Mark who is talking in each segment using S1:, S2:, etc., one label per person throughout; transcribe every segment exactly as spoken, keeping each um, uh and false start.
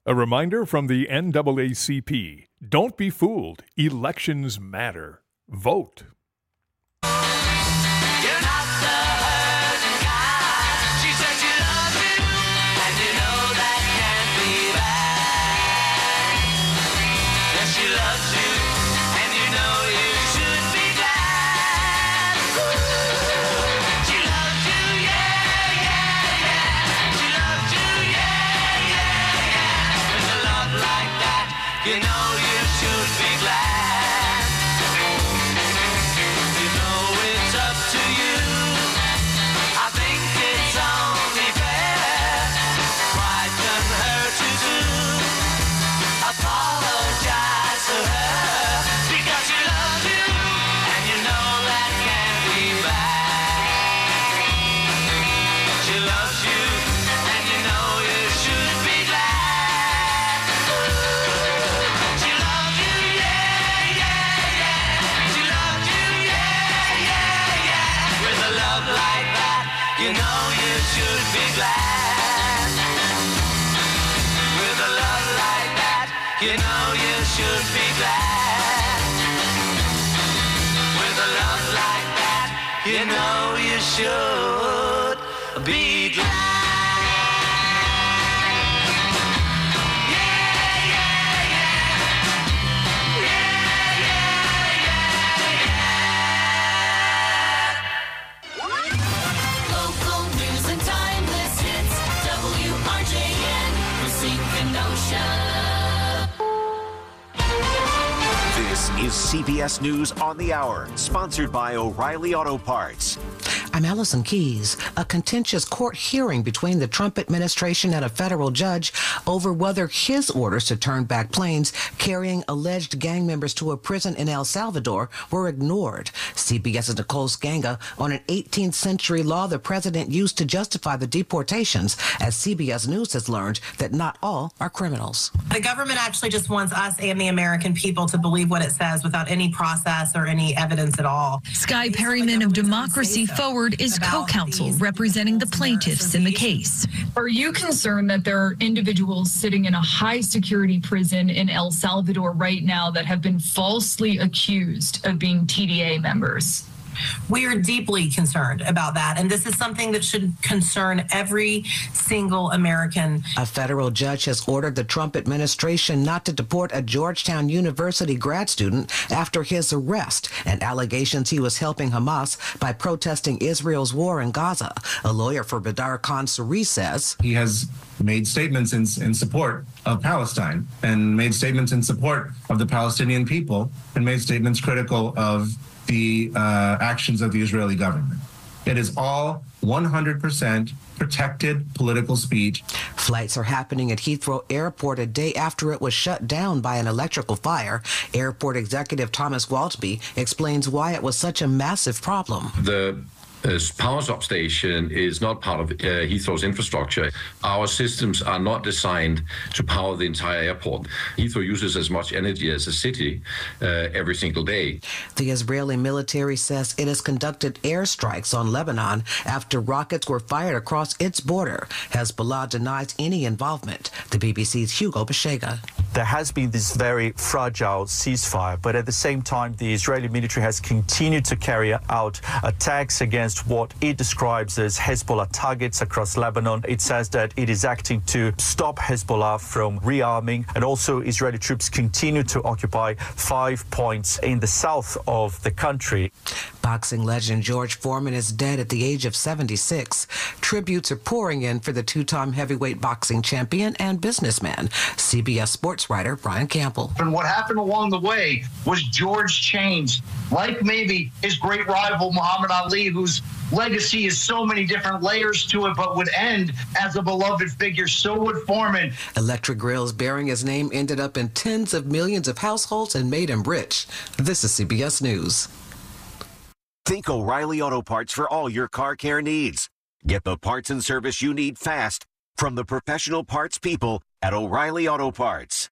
S1: A reminder from the N double A C P. Don't be fooled. Elections matter. Vote.
S2: You know you should be glad. With a love like that, you know you should be glad.
S3: Is C B S News on the Hour, sponsored by O'Reilly Auto Parts.
S4: I'm Allison Keyes. A contentious court hearing between the Trump administration and a federal judge over whether his orders to turn back planes carrying alleged gang members to a prison in El Salvador were ignored. CBS's Nicole Skanga on an eighteenth century law the president used to justify the deportations, as C B S News has learned that not all are criminals.
S5: The government actually just wants us and the American people to believe what it says without any process or any evidence at all.
S6: Sky Perryman of Democracy Forward is co-counsel representing the plaintiffs in the case.
S7: Are you concerned that there are individuals sitting in a high security prison in El Salvador right now that have been falsely accused of being T D A members?
S5: We are deeply concerned about that, and this is something that should concern every single American.
S4: A federal judge has ordered the Trump administration not to deport a Georgetown University grad student after his arrest and allegations he was helping Hamas by protesting Israel's war in Gaza. A lawyer for Badar Khan Suri says
S8: he has made statements in, in support of Palestine and made statements in support of the Palestinian people and made statements critical of the uh, actions of the Israeli government. It is all one hundred percent protected political speech.
S4: Flights are happening at Heathrow Airport a day after it was shut down by an electrical fire. Airport executive Thomas Waltby explains why it was such a massive problem.
S9: The Uh, power substation is not part of uh, Heathrow's infrastructure. Our systems are not designed to power the entire airport. Heathrow uses as much energy as a city uh, every single day.
S4: The Israeli military says it has conducted airstrikes on Lebanon after rockets were fired across its border. Hezbollah denies any involvement. The B B C's Hugo Beshega.
S10: There has been this very fragile ceasefire, but at the same time, the Israeli military has continued to carry out attacks against what it describes as Hezbollah targets across Lebanon. It says that it is acting to stop Hezbollah from rearming, and also Israeli troops continue to occupy five points in the south of the country.
S4: Boxing legend George Foreman is dead at the age of seventy-six. Tributes are pouring in for the two-time heavyweight boxing champion and businessman. C B S sports writer Brian Campbell.
S11: And what happened along the way was George changed, like maybe his great rival Muhammad Ali, whose legacy is so many different layers to it, but would end as a beloved figure. So would Foreman.
S4: Electric grills bearing his name ended up in tens of millions of households and made him rich. This is C B S News.
S3: Think O'Reilly Auto Parts for all your car care needs. Get the parts and service you need fast from the professional parts people at O'Reilly Auto Parts.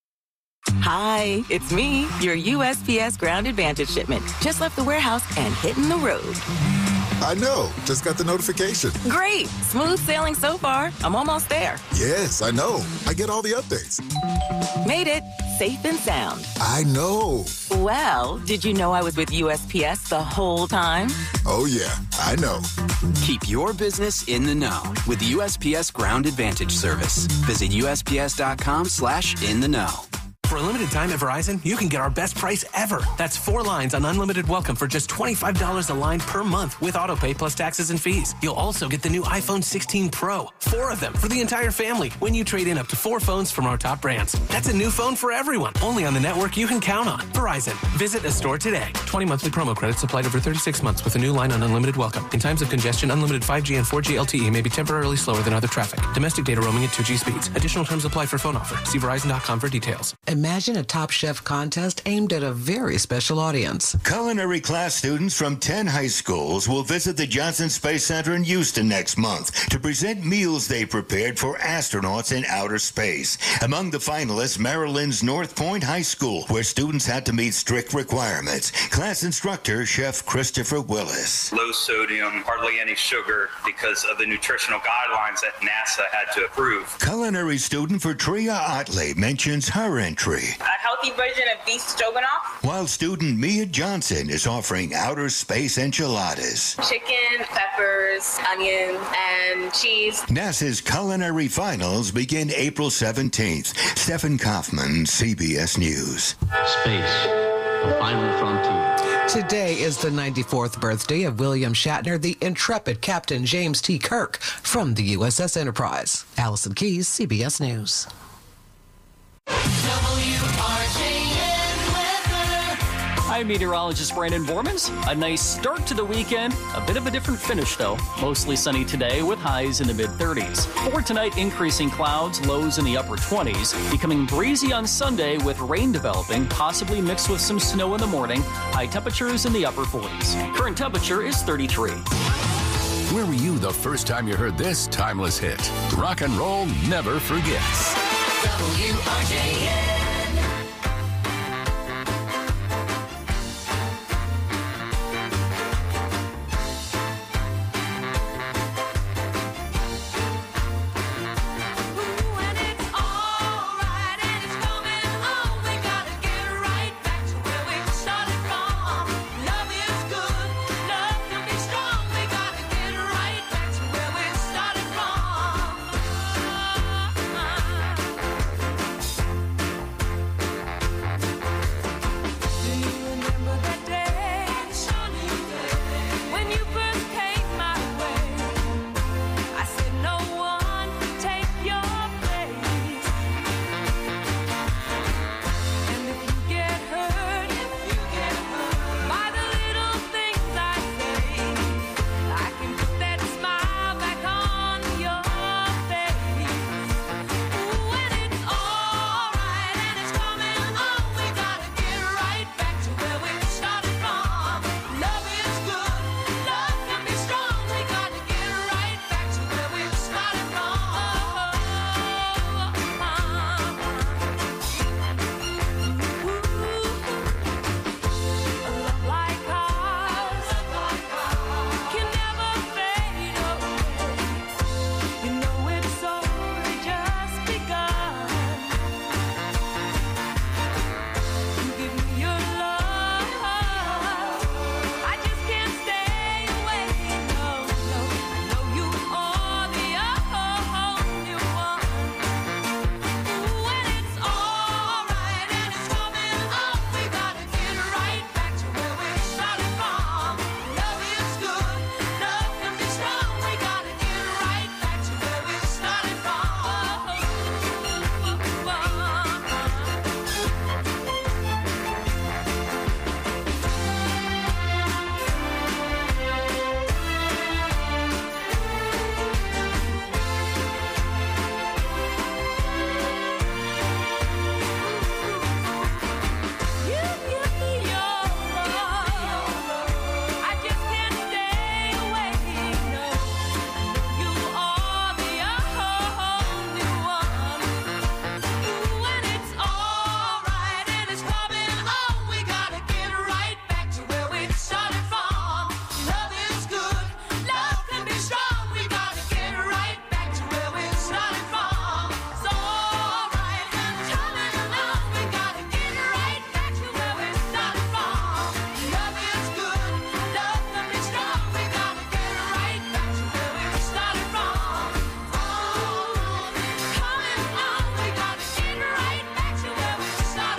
S12: Hi, it's me, your U S P S Ground Advantage shipment. Just left the warehouse and hitting the road.
S13: I know. Just got the notification.
S12: Great. Smooth sailing so far. I'm almost there.
S13: Yes, I know. I get all the updates.
S12: Made it. Safe and sound.
S13: I know.
S12: Well, did you know I was with U S P S the whole time?
S13: Oh, yeah. I know.
S14: Keep your business in the know with the U S P S Ground Advantage service. Visit U S P S dot com slash in the know.
S15: For a limited time at Verizon, you can get our best price ever. That's four lines on unlimited welcome for just twenty-five dollars a line per month with autopay plus taxes and fees. You'll also get the new iPhone sixteen Pro, four of them for the entire family when you trade in up to four phones from our top brands. That's a new phone for everyone, only on the network you can count on. Verizon. Visit a store today. twenty monthly promo credits applied over thirty-six months with a new line on unlimited welcome. In times of congestion, unlimited five G and four G L T E may be temporarily slower than other traffic. Domestic data roaming at two G speeds. Additional terms apply for phone offer. See Verizon dot com for details.
S4: Imagine a Top Chef contest aimed at a very special audience.
S16: Culinary class students from ten high schools will visit the Johnson Space Center in Houston next month to present meals they prepared for astronauts in outer space. Among the finalists, Maryland's North Point High School, where students had to meet strict requirements. Class instructor, Chef Christopher Willis.
S17: Low sodium, hardly any sugar because of the nutritional guidelines that NASA had to approve.
S16: Culinary student Fertria Otley mentions her entry.
S18: A healthy version of beef stroganoff.
S16: While student Mia Johnson is offering outer space enchiladas.
S18: Chicken, peppers, onions, and cheese.
S16: NASA's culinary finals begin April seventeenth. Stephen Kaufman, C B S News.
S19: Space, the final frontier.
S4: Today is the ninety-fourth birthday of William Shatner, the intrepid Captain James T. Kirk from the U S S Enterprise. Allison Keyes, C B S News.
S20: I'm meteorologist Brandon Bormans. A nice start to the weekend. A bit of a different finish, though. Mostly sunny today with highs in the mid-thirties. For tonight, increasing clouds, lows in the upper twenties. Becoming breezy on Sunday with rain developing, possibly mixed with some snow in the morning. High temperatures in the upper forties. Current temperature is thirty-three.
S21: Where were you the first time you heard this timeless hit? Rock and roll never forgets.
S2: W R J N.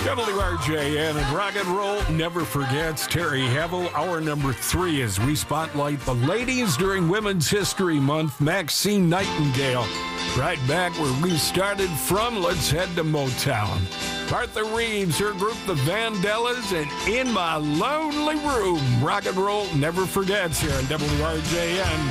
S1: W R J N and Rock and Roll never forgets Terry Havel. Hour number three as we spotlight the ladies during Women's History Month. Maxine Nightingale. Right back where we started from, let's head to Motown. Martha Reeves, her group, the Vandellas, and In My Lonely Room. Rock and Roll never forgets here on W R J N.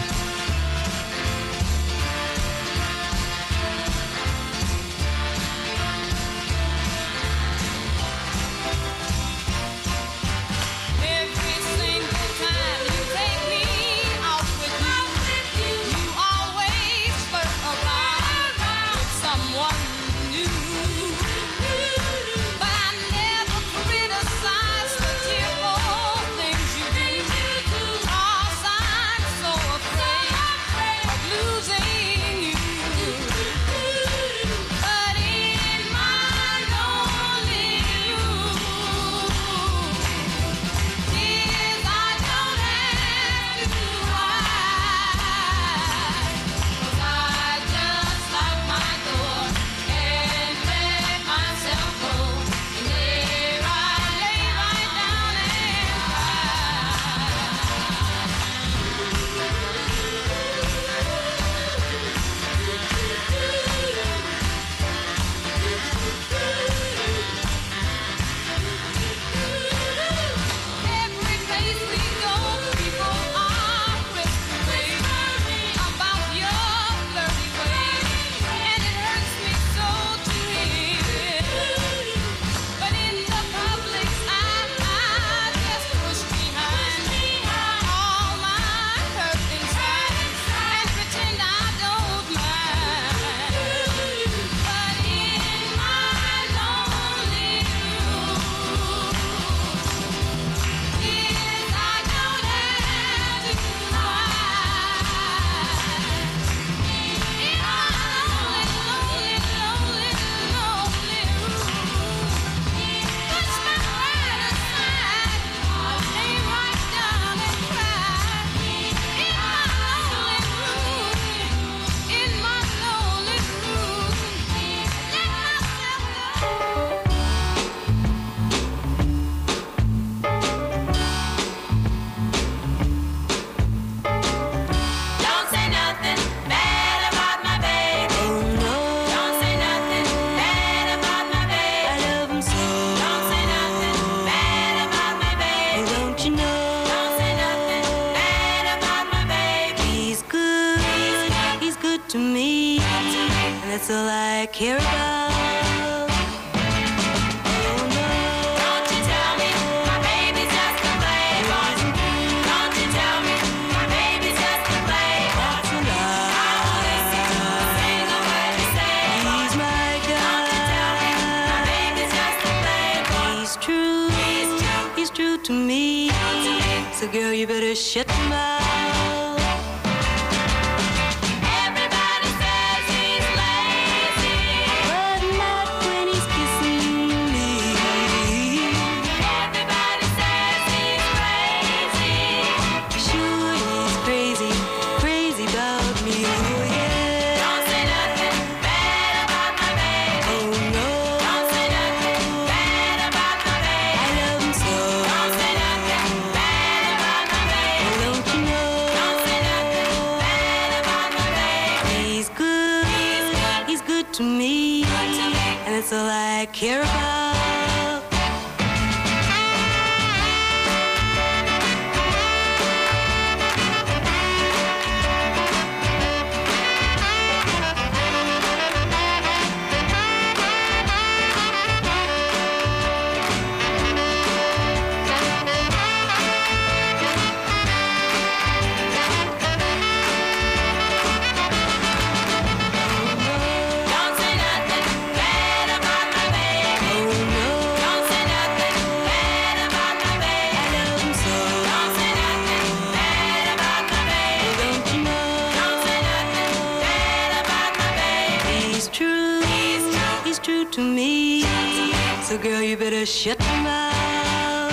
S22: Shut your mouth.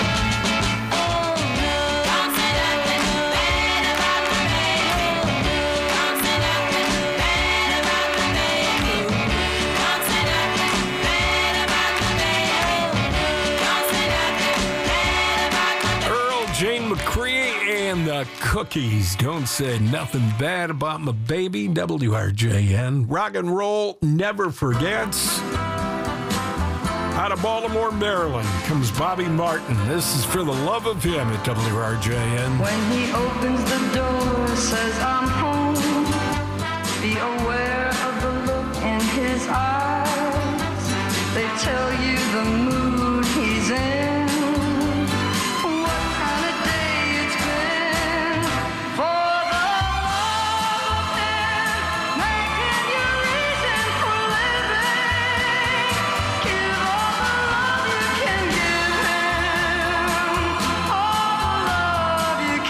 S22: Oh no. Don't say nothing bad about my baby. Don't say nothing bad about my baby. Don't say nothing bad about my baby.
S1: and the Cookies. Don't say nothing bad about my baby. W R J N. Rock and roll never forgets. Out of Baltimore, Maryland, comes Bobby Martin. This is For the Love of Him at W R J N.
S6: When he opens the door, says I'm home, be aware of the look in his eyes. They tell you the mood he's in. What kind of day it's been. For the love of him, making you reason for living. Give all the love you can give him. All the love you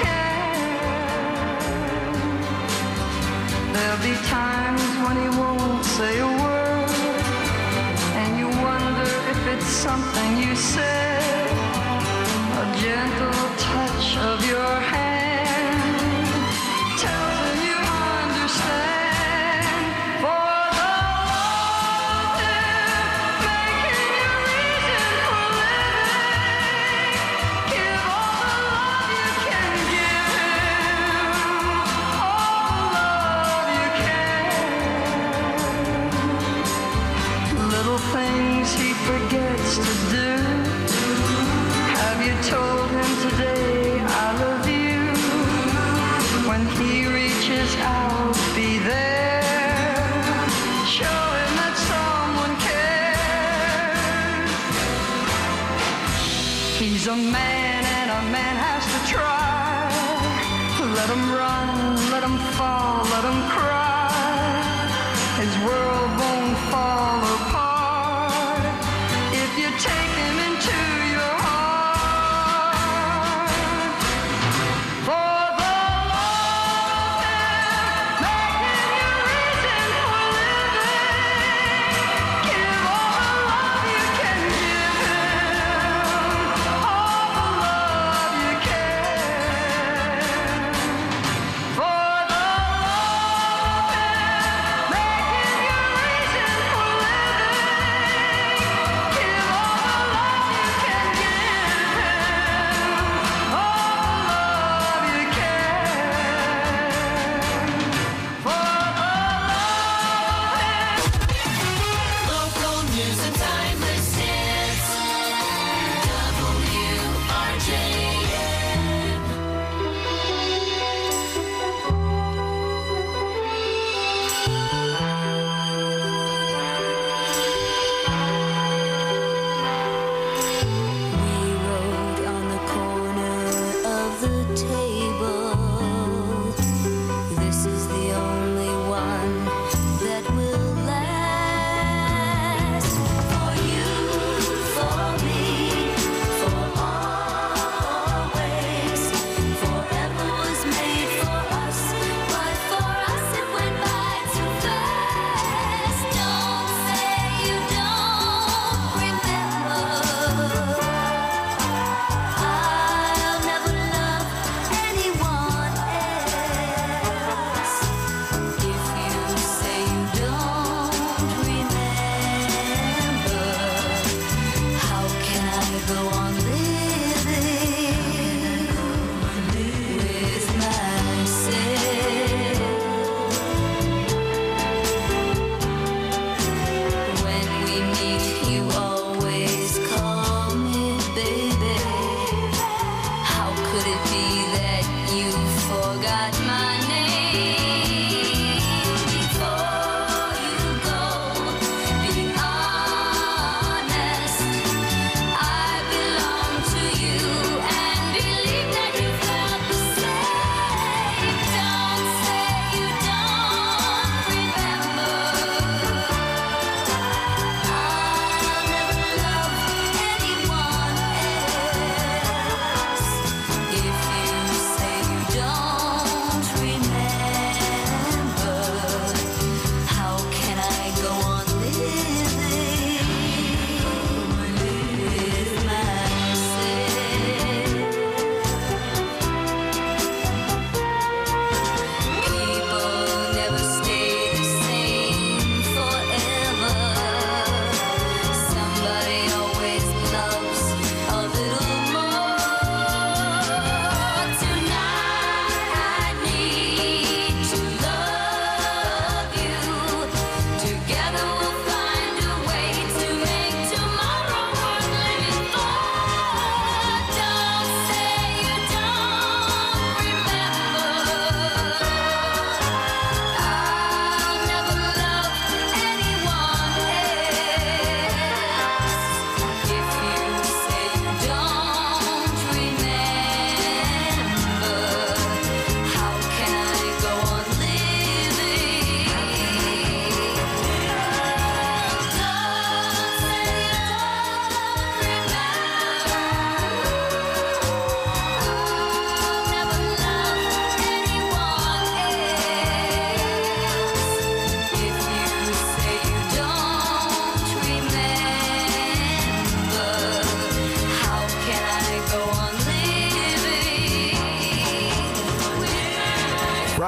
S6: can. There'll be times when he won't say a word, and you wonder if it's something you said. A gentle touch of your hand tells him you understand. For the love of him, making you reason for living. Give all the love you can give him. All the love you can. Little things he forgets to do. Have you told him today I love you? When he reaches out, be there. Show him that someone cares. He's a man and a man has to try. Let him run, let him fall, let him cry. His world won't fall apart if you take him into your heart. For the love of him, making you reason for living. Give all the love you can give him. All the love you can. For the love of him, making you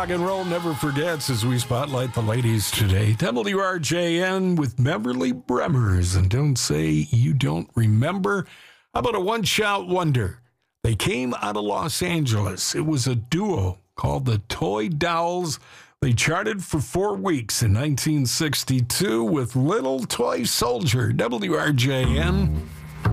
S1: Rock and Roll Never Forgets as we spotlight the ladies today. W R J N with Beverly Bremmers. And don't say you don't remember. How about a one-shot wonder? They came out of Los Angeles. It was a duo called the Toy Dolls. They charted for four weeks in nineteen sixty-two with Little Toy Soldier. W R J N.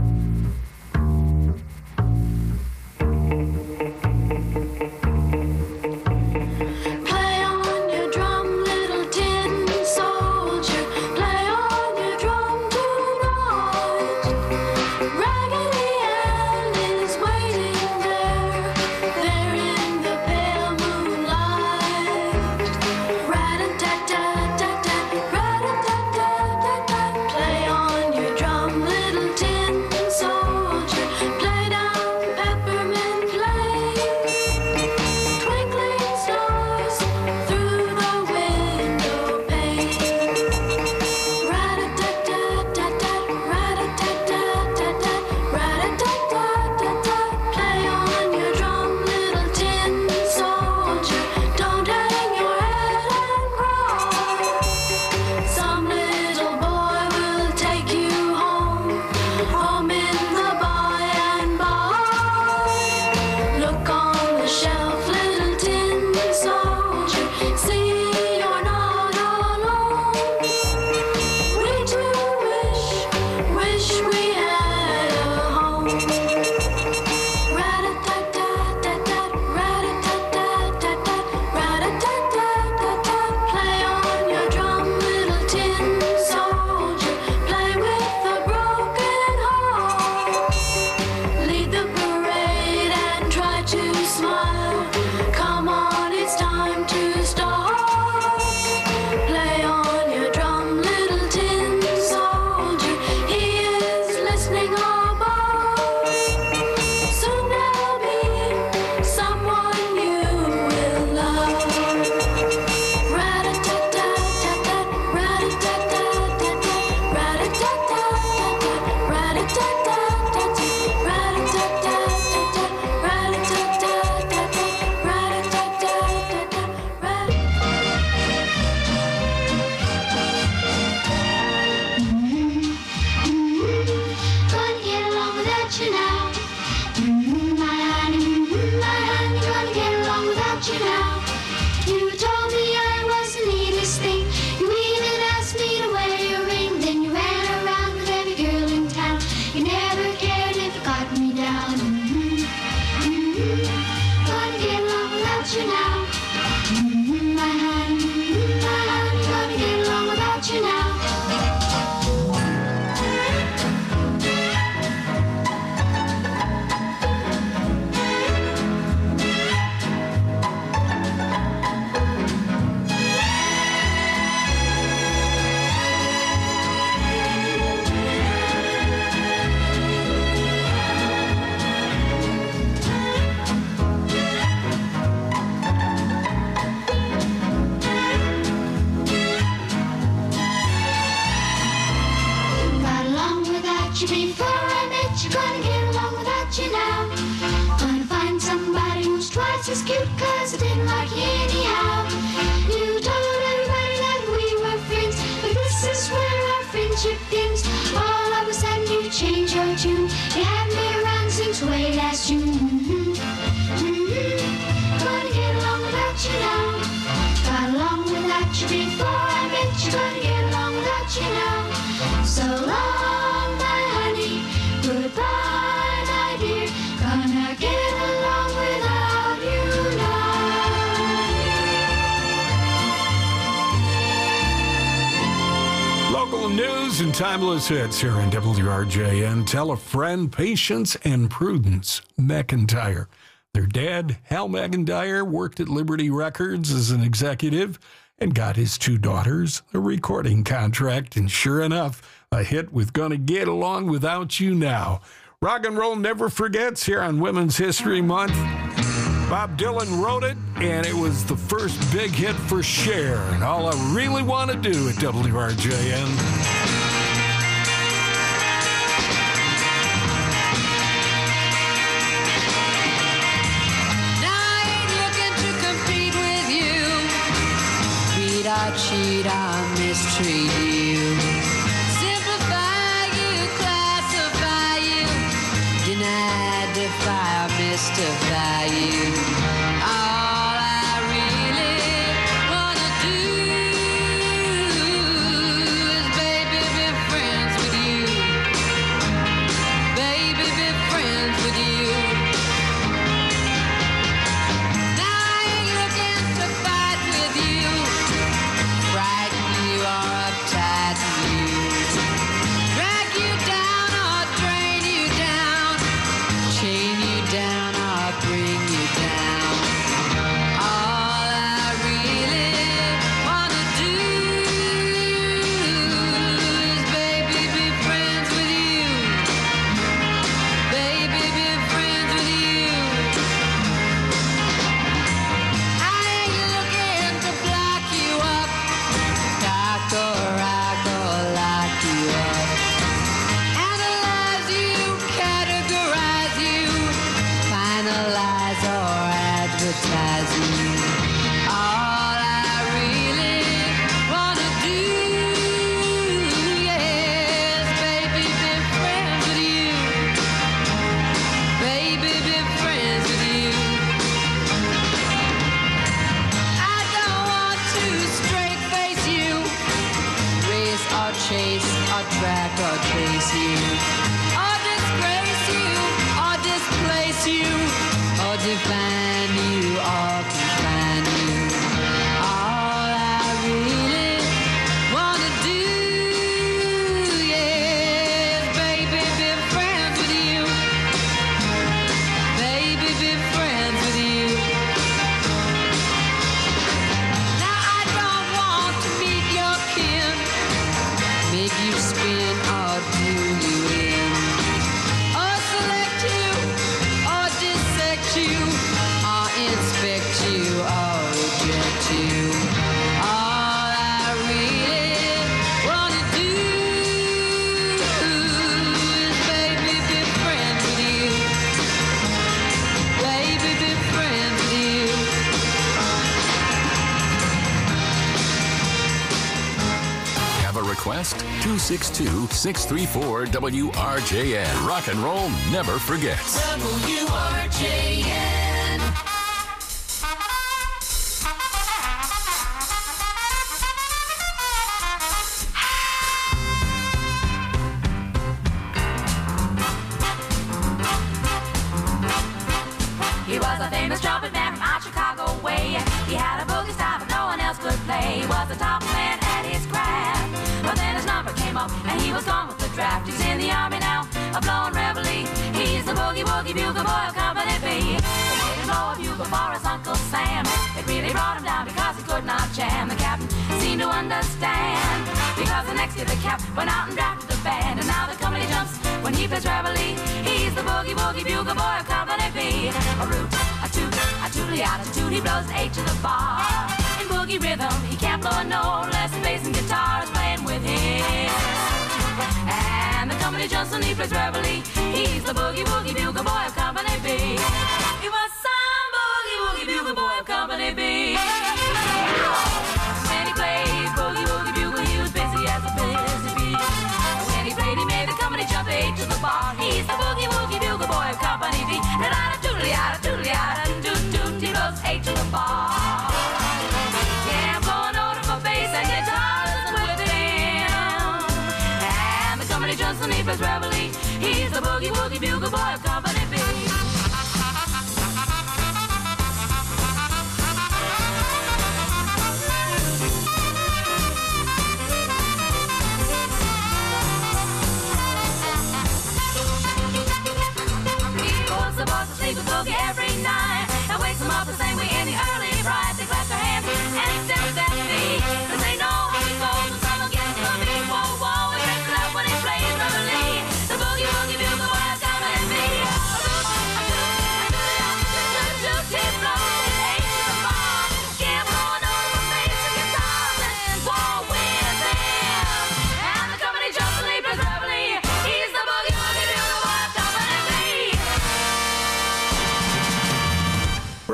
S1: And timeless hits here on W R J N. Tell a friend, Patience and Prudence McIntyre. Their dad, Hal McIntyre, worked at Liberty Records as an executive and got his two daughters a recording contract. And sure enough, a hit with Gonna Get Along Without You Now. Rock and Roll Never Forgets here on Women's History Month. Bob Dylan wrote it, and it was the first big hit for Cher. And all I really want to do at W R J N.
S22: Now I ain't looking to compete with you. cheat or mistreat you. Simplify you, classify you, deny, defy, or mystify you. All I really wanna do is, baby, be friends with you. Baby, be friends with you. Now I ain't looking to fight with you, frighten you or uptight you, drag you down or drain you down, chain you down or bring you down. All I really wanna do is, baby, be friends with you. Baby, be friends with you. I ain't looking to block you up, dock or rock or lock you up, analyze you, categorize you, finalize or advertise you. All I really wanna do, yes, baby, be friends with you. Baby, be friends with you. I don't want to straight face you, race or chase or track or trace you, or disgrace you or displace you, or define you or confine you. All I really wanna do, yes, baby, be friends with you. Baby, be friends with you. Now I don't want to meet your kin, make you spin or do you in, or select you or dissect you, or inspect you or reject you. All I really wanna do is, baby, be friends with you. Baby, be friends with you.
S21: Have a request? two six two, six three four W R J N. Rock and roll never forgets.
S22: W R J N.
S5: He was a famous trumpet man from out Chicago way. He had a boogie style but no one else could play. He was the top man at his craft. But then his number came up and he was gone with the draft. He's in the army now, a blowing reveille. He's the boogie woogie bugle boy of Company B. They made him blow a bugle for his Uncle Sam. It really brought him down because he could not jam. The captain seemed to understand, because the next year the cap went out and drafted the band. And now the company jumps when he plays reveille. He's the boogie woogie bugle boy of Company B. A root, a toot, a tootly attitude. He blows an eight to the bar. In boogie rhythm, he can't blow a note unless the bass and guitar is playing with him. And the company jumps when he plays reveille. He's the boogie woogie bugle boy of Company B. He was some boogie woogie bugle boy of Company B. When he played boogie woogie bugle, he was busy as a busy bee. When he played, he made the company jump eight to the bar. He's the boogie woogie bugle boy of Company B. Da da da doodly da doodly da doot doot. He blows eight to the bar. Yeah, I'm blowing order for bass and guitars with him. And the company jumps when he plays reveille. He's the boogie woogie bugle boy of Company B. The boys will sleep with boogie every night and wakes them up the same way in the early bright. They clap their hands and extend their feet. Cause they know how it goes when someone gets to me. Whoa, whoa, he breaks it up when he plays reveille. The boogie woogie bugle boy of Company B. A root, a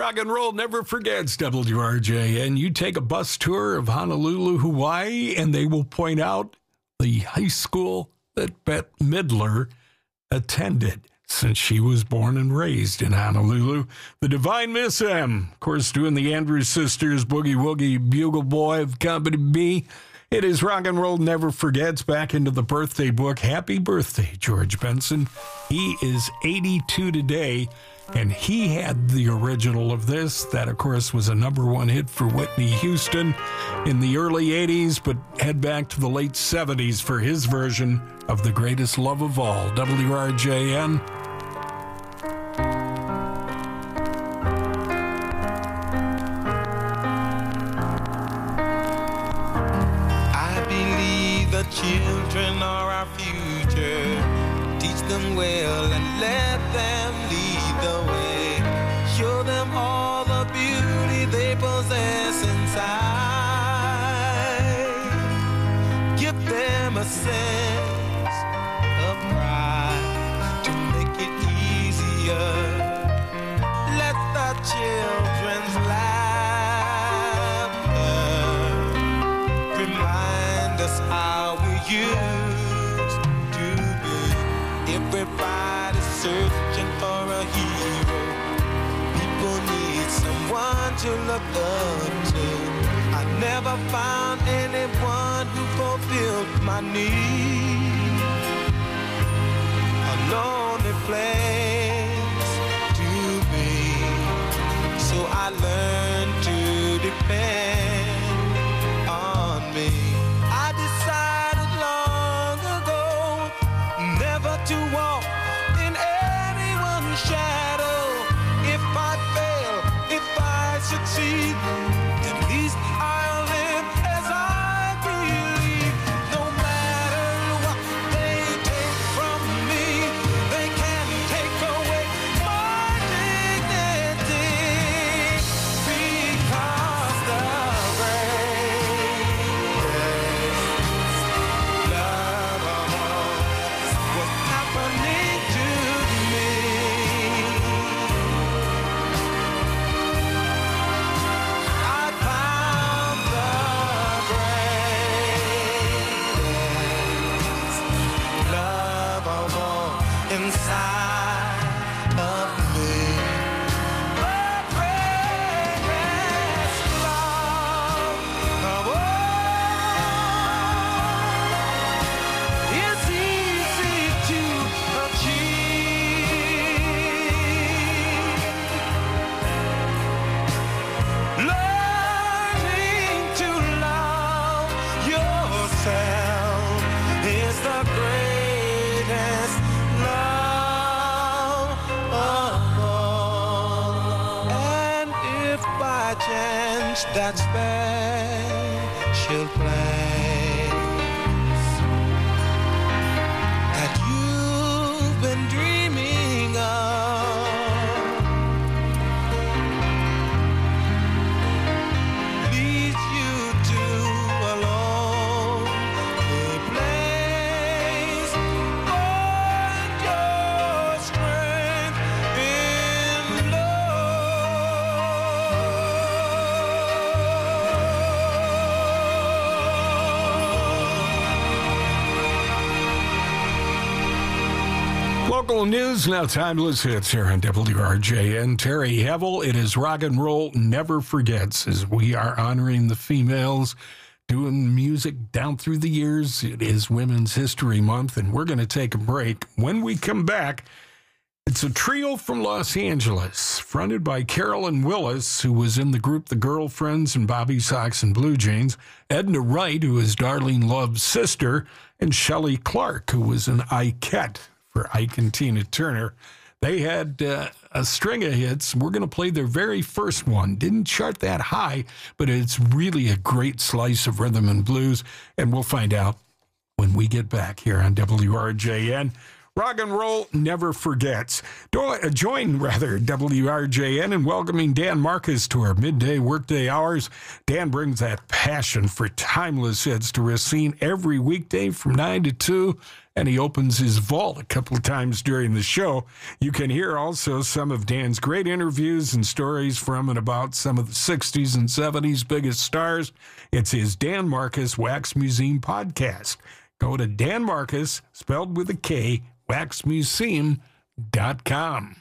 S1: Rock and Roll Never Forgets, W R J N. You take a bus tour of Honolulu, Hawaii, and they will point out the high school that Bette Midler attended since she was born and raised in Honolulu. The Divine Miss M, of course, doing the Andrews Sisters, Boogie Woogie, Bugle Boy of Company B. It is Rock and Roll Never Forgets. Back into the birthday book. Happy birthday, George Benson. He is eighty-two today, and he had the original of this. That, of course, was a number one hit for Whitney Houston in the early eighties, but head back to the late seventies for his version of The Greatest Love of All. W R J N.
S7: Children are our future. Teach them well and let them lead the way. Show them all the beauty they possess inside. Give them a sense of pride to make it easier. Let the children's laughter remind us how used to be. Everybody's searching for a hero. People need someone to look up to. I never found anyone who fulfilled my need. A lonely place to be. So I learned to depend on me. I decided long ago never to walk in anyone's shadow. If I fail, if I succeed, at least I'll live as I believe. No matter what they take from me, they can't take away my dignity. Because the that special place that you've been dreaming of leads you to a lonely place. Find your strength in
S1: Local news, now timeless hits here on W R J N. Terry Hevel, it is Rock and Roll Never Forgets, as we are honoring the females doing music down through the years. It is Women's History Month, and we're going to take a break. When we come back, it's a trio from Los Angeles, fronted by Carolyn Willis, who was in the group The Girlfriends and Bobby Sox and Blue Jeans, Edna Wright, who is Darlene Love's sister, and Shelley Clark, who was an Ikette for Ike and Tina Turner. They had uh, a string of hits. We're going to play their very first one. Didn't chart that high, but it's really a great slice of rhythm and blues, and we'll find out when we get back here on W R J N. Rock and Roll Never Forgets. Do, uh, join, rather, W R J N in welcoming Dan Marcus to our midday workday hours. Dan brings that passion for timeless hits to Racine every weekday from nine to two. and he opens his vault a couple of times during the show. You can hear also some of Dan's great interviews and stories from and about some of the sixties and seventies biggest stars. It's his Dan Marcus Wax Museum podcast. Go to Dan Marcus, spelled with a K, wax museum dot com.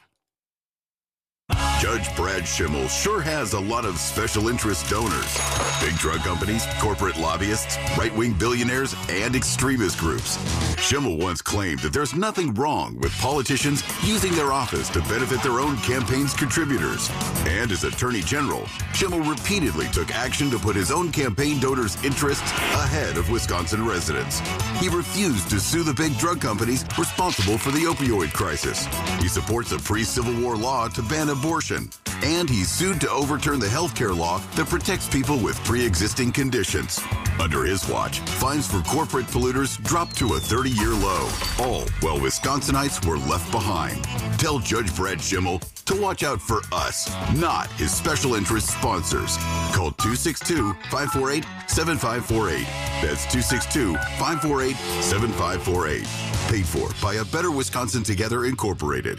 S8: Judge Brad Schimmel sure has a lot of special interest donors. Big drug companies, corporate lobbyists, right-wing billionaires, and extremist groups. Schimmel once claimed that there's nothing wrong with politicians using their office to benefit their own campaign's contributors. And as Attorney General, Schimmel repeatedly took action to put his own campaign donors' interests ahead of Wisconsin residents. He refused to sue the big drug companies responsible for the opioid crisis. He supports a pre-Civil War law to ban abortion, and he's sued to overturn the health care law that protects people with pre-existing conditions. Under his watch, fines for corporate polluters dropped to a thirty-year low, all while Wisconsinites were left behind. Tell Judge Brad Schimmel to watch out for us, not his special interest sponsors. Call two six two, five four eight, seven five four eight. That's two six two, five four eight, seven five four eight. Paid for by A Better Wisconsin Together, Incorporated.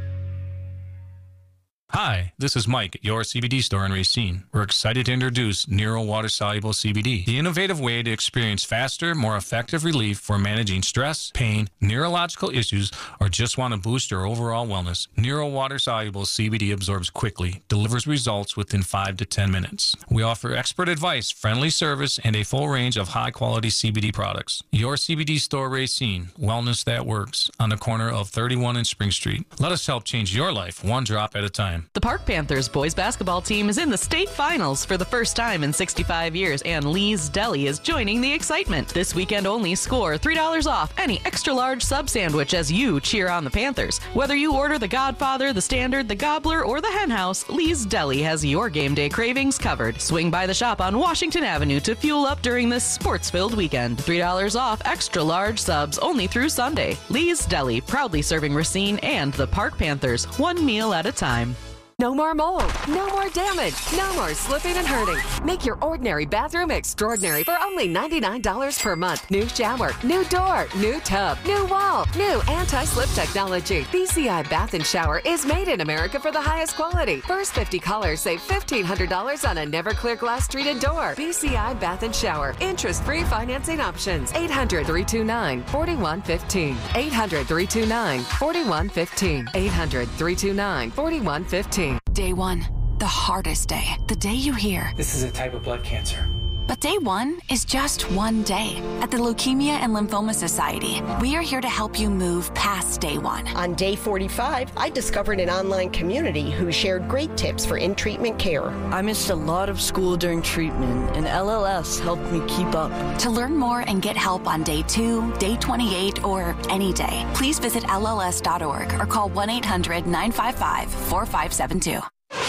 S9: Hi, this is Mike at your C B D store in Racine. We're excited to introduce Nero Water Soluble C B D, the innovative way to experience faster, more effective relief for managing stress, pain, neurological issues, or just want to boost your overall wellness. Nero Water Soluble C B D absorbs quickly, delivers results within five to ten minutes. We offer expert advice, friendly service, and a full range of high-quality C B D products. Your C B D store Racine, wellness that works, on the corner of thirty-one and Spring Street. Let us help change your life one drop at a time.
S23: The Park Panthers boys basketball team is in the state finals for the first time in sixty-five years, and Lee's Deli is joining the excitement. This weekend only, score three dollars off any extra-large sub sandwich as you cheer on the Panthers. Whether you order the Godfather, the Standard, the Gobbler, or the Hen House, Lee's Deli has your game day cravings covered. Swing by the shop on Washington Avenue to fuel up during this sports-filled weekend. three dollars off extra-large subs only through Sunday. Lee's Deli, proudly serving Racine and the Park Panthers, one meal at a time.
S24: No more mold, no more damage, no more slipping and hurting. Make your ordinary bathroom extraordinary for only ninety-nine dollars per month. New shower, new door, new tub, new wall, new anti-slip technology. B C I Bath and Shower is made in America for the highest quality. First fifty callers save fifteen hundred dollars on a never clear glass treated door. B C I Bath and Shower. Interest-free financing options. eight hundred, three two nine, four one one five. eight hundred, three two nine, four one one five. eight hundred, three two nine, four one one five.
S25: Day one, the hardest day. The day you hear,
S26: this is a type of blood cancer.
S25: But day one is just one day. At the Leukemia and Lymphoma Society, we are here to help you move past day one.
S27: On day forty-five, I discovered an online community who shared great tips for in-treatment care.
S28: I missed a lot of school during treatment, and L L S helped me keep up.
S25: To learn more and get help on day two, day twenty-eight, or any day, please visit L L S dot org or call one eight hundred, nine five five, four five seven two.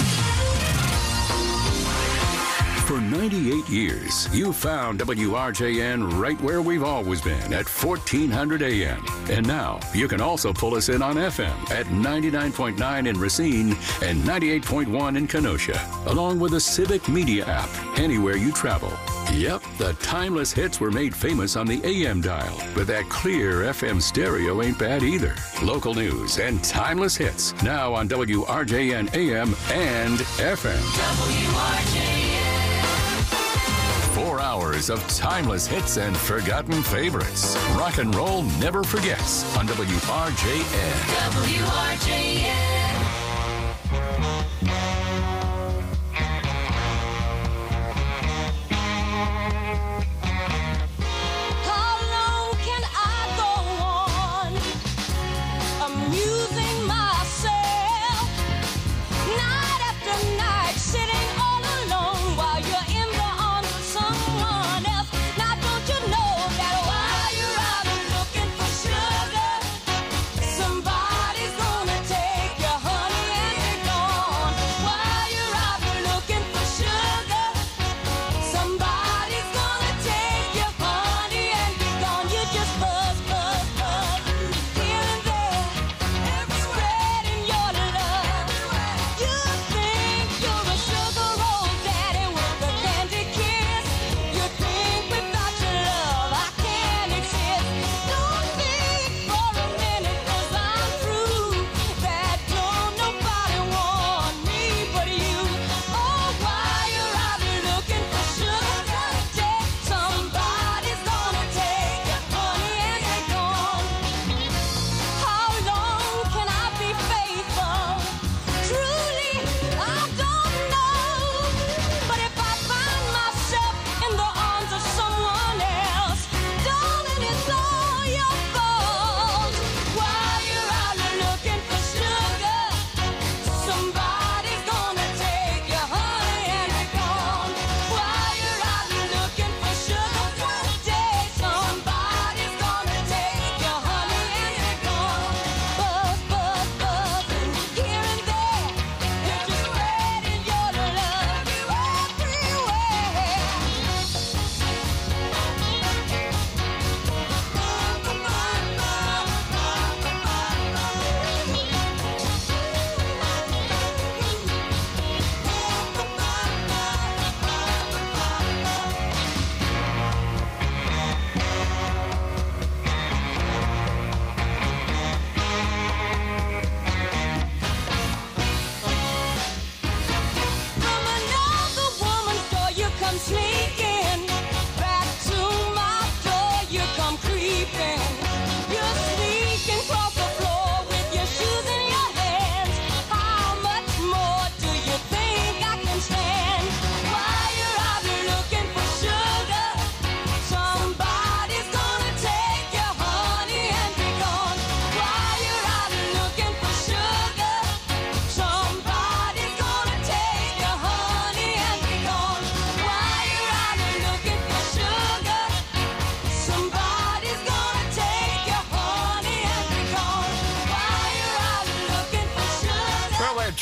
S21: For ninety-eight years, you found W R J N right where we've always been at fourteen hundred A M. And now you can also pull us in on F M at ninety-nine point nine in Racine and ninety-eight point one in Kenosha, along with the Civic Media app anywhere you travel. Yep, the timeless hits were made famous on the A M dial, but that clear F M stereo ain't bad either. Local news and timeless hits now on W R J N A M and F M.
S2: W R J N.
S21: Four hours of timeless hits and forgotten favorites. Rock and roll never forgets on W R J N.
S2: W R J N.
S22: Somebody's gonna take your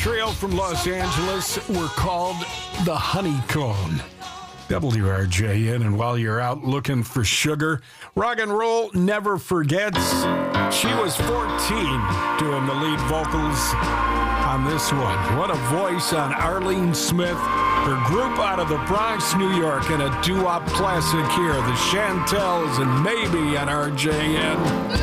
S1: trio from Los Angeles were called the Honeycomb. W R J N, and while you're out looking for sugar, rock and roll never forgets. She was fourteen doing the lead vocals on this one. What a voice on Arlene Smith. Her group out of the Bronx, New York, and a doo-wop classic here, the Chantels and Maybe on R J N.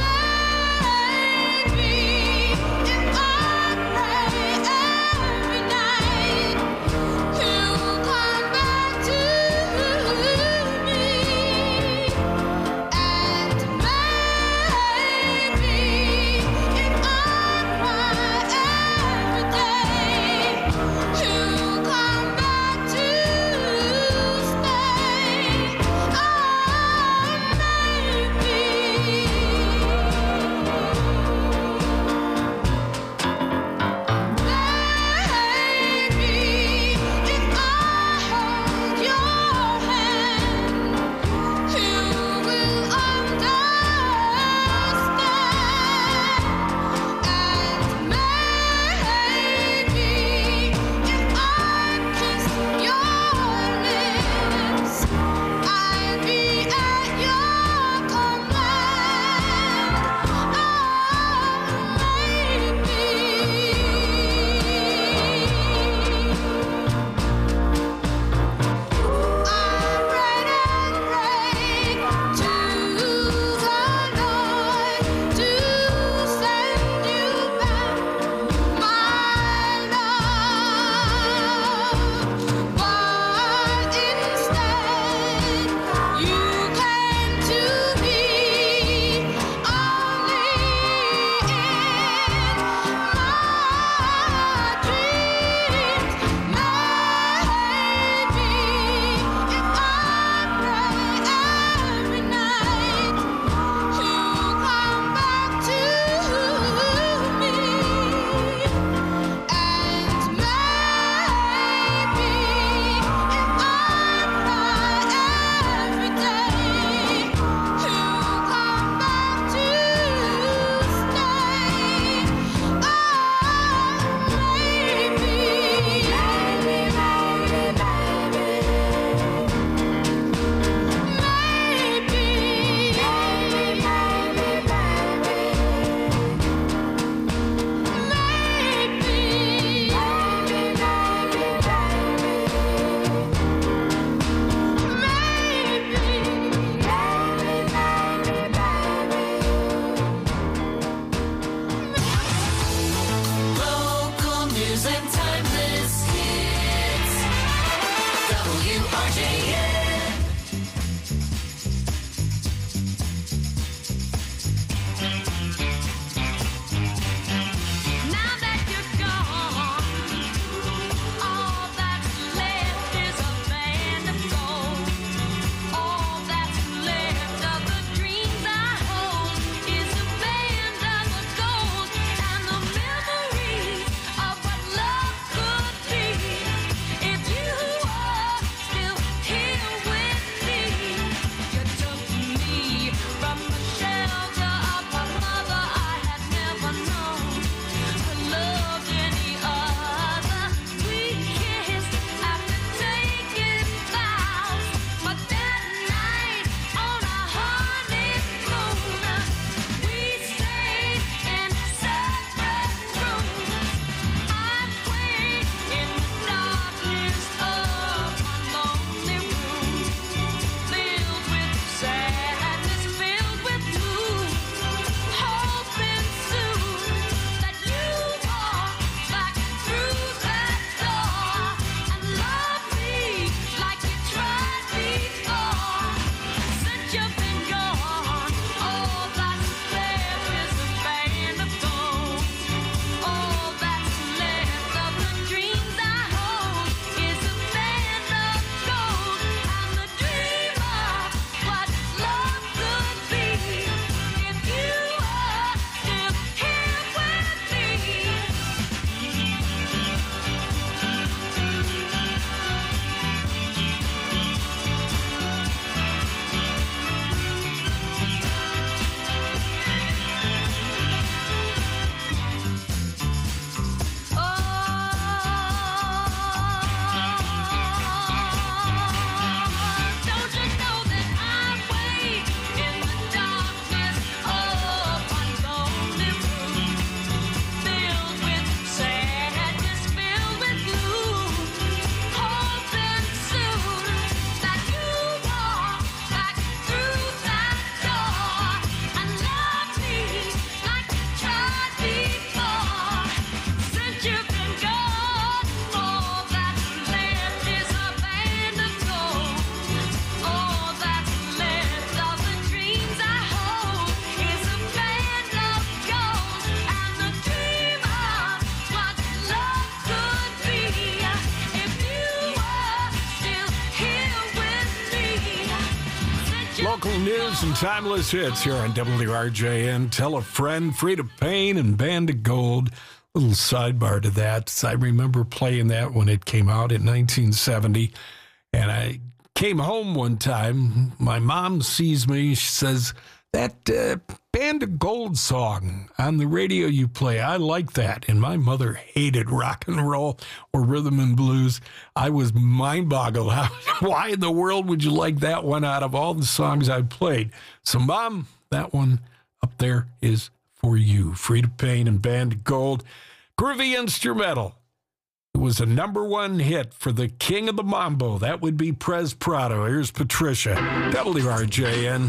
S1: local news and timeless hits here on W R J N. Tell a Friend, Freda Payne, and Band of Gold. Little sidebar to that. I remember playing that when it came out in nineteen seventy. And I came home one time. My mom sees me. She says, that uh, Band of Gold song on the radio you play, I like that. And my mother hated rock and roll or rhythm and blues. I was mind-boggled. Why in the world would you like that one out of all the songs I played? So, Mom, that one up there is for you. Freda Payne and Band of Gold. Groovy instrumental. It was a number one hit for the king of the mambo. That would be Prez Prado. Here's Patricia. W R J N.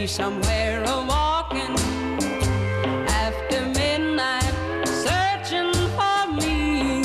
S22: somewhere a walking after midnight, searching for me.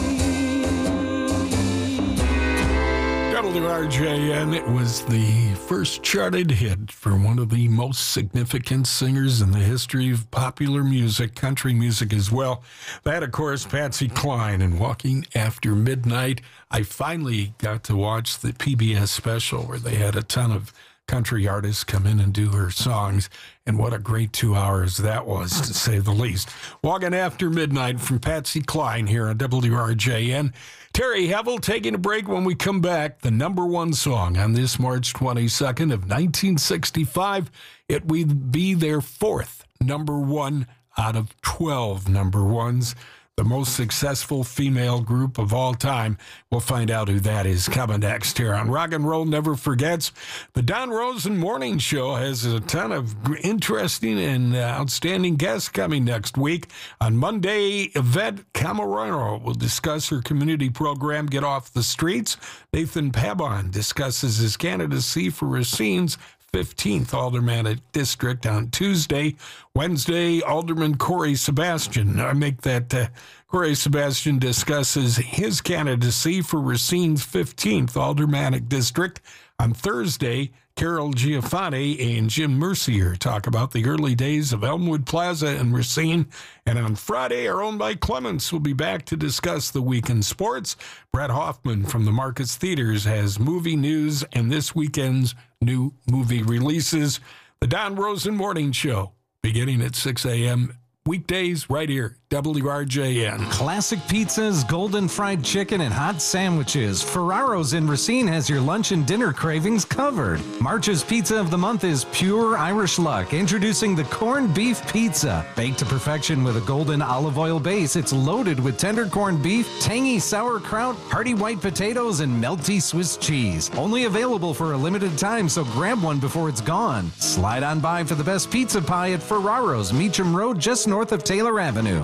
S1: W R J N, it was the first charted hit for one of the most significant singers in the history of popular music, country music as well. That, of course, Patsy Cline and Walking After Midnight. I finally got to watch the P B S special where they had a ton of country artists come in and do her songs, and what a great two hours that was, to say the least. Walking After Midnight from Patsy Cline here on W R J N. Terry Hevel taking a break. When we come back, the number one song on this March twenty-second of nineteen sixty-five. It would be their fourth number one out of twelve number ones. The most successful female group of all time. We'll find out who that is coming next here on Rock and Roll Never Forgets. The Don Rosen Morning Show has a ton of interesting and outstanding guests coming next week. On Monday, Yvette Camarano will discuss her community program, Get Off the Streets. Nathan Pabon discusses his candidacy for Racine's fifteenth Aldermanic District on Tuesday. Wednesday, Alderman Corey Sebastian. I make that uh, Corey Sebastian discusses his candidacy for Racine's fifteenth Aldermanic District. On Thursday, Carol Giafani and Jim Mercier talk about the early days of Elmwood Plaza and Racine. And on Friday, our own Mike Clements will be back to discuss the week in sports. Brett Hoffman from the Marcus Theaters has movie news and this weekend's new movie releases. The Don Rosen Morning Show, beginning at six a.m. weekdays right here, W R J N.
S3: Classic pizzas, golden fried chicken, and hot sandwiches. Ferraro's in Racine has your lunch and dinner cravings covered. March's pizza of the month is pure Irish luck. Introducing the corned beef pizza. Baked to perfection with a golden olive oil base, it's loaded with tender corned beef, tangy sauerkraut, hearty white potatoes, and melty Swiss cheese. Only available for a limited time, so grab one before it's gone. Slide on by for the best pizza pie at Ferraro's, Meacham Road, just north of Taylor Avenue.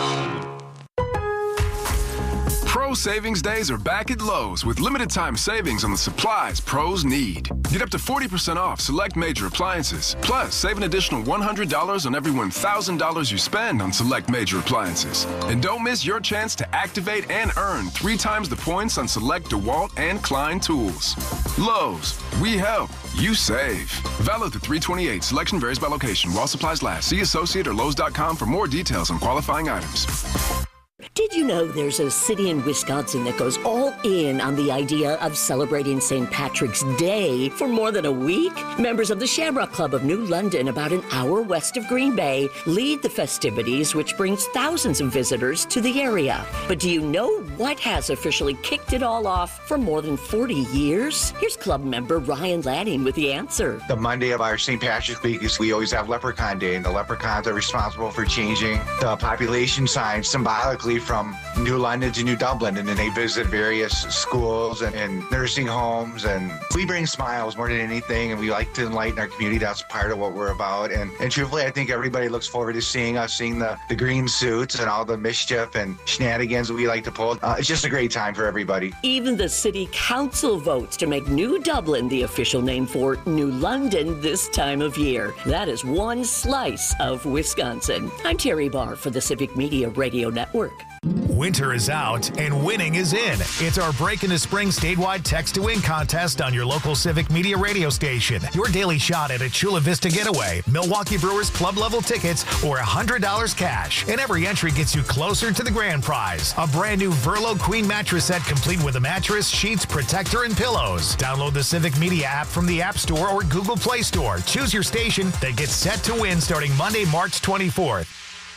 S10: Pro Savings Days are back at Lowe's with limited time savings on the supplies pros need. Get up to forty percent off select major appliances. Plus, save an additional one hundred dollars on every one thousand dollars you spend on select major appliances. And don't miss your chance to activate and earn three times the points on select DeWalt and Klein tools. Lowe's, we help, you save. Valid through three twenty-eight. Selection varies by location. While supplies last. See Associate or Lowe's dot com for more details on qualifying items.
S11: Did you know there's a city in Wisconsin that goes all in on the idea of celebrating Saint Patrick's Day for more than a week? Members of the Shamrock Club of New London, about an hour west of Green Bay, lead the festivities, which brings thousands of visitors to the area. But do you know what has officially kicked it all off for more than forty years? Here's club member Ryan Lanning with the answer.
S12: The Monday of our Saint Patrick's Week is we always have Leprechaun Day, and the leprechauns are responsible for changing the population sign symbolically from New London to New Dublin, and then they visit various schools and, and nursing homes, and we bring smiles more than anything, and we like to enlighten our community. That's part of what we're about, and, and truthfully, I think everybody looks forward to seeing us, seeing the, the green suits and all the mischief and shenanigans that we like to pull. Uh, it's just a great time for everybody.
S11: Even the city council votes to make New Dublin the official name for New London this time of year. That is one slice of Wisconsin. I'm Terry Barr for the Civic Media Radio Network.
S13: Winter is out and winning is in. It's our Break into Spring statewide text to win contest on your local Civic Media radio station. Your daily shot at a Chula Vista getaway, Milwaukee Brewers club level tickets, or one hundred dollars cash. And every entry gets you closer to the grand prize. A brand new Verlo Queen mattress set complete with a mattress, sheets, protector, and pillows. Download the Civic Media app from the App Store or Google Play Store. Choose your station, then get set to win starting Monday, March twenty-fourth.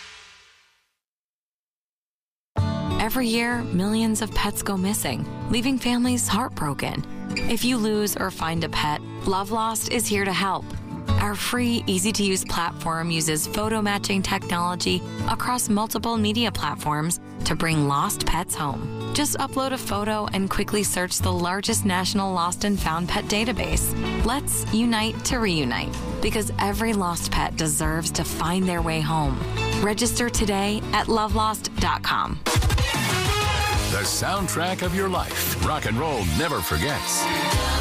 S14: Every year, millions of pets go missing, leaving families heartbroken. If you lose or find a pet, Love Lost is here to help. Our free, easy-to-use platform uses photo matching technology across multiple media platforms to bring lost pets home. Just upload a photo and quickly search the largest national lost and found pet database. Let's unite to reunite, because every lost pet deserves to find their way home. Register today at love lost dot com.
S21: The soundtrack of your life. Rock and roll never forgets.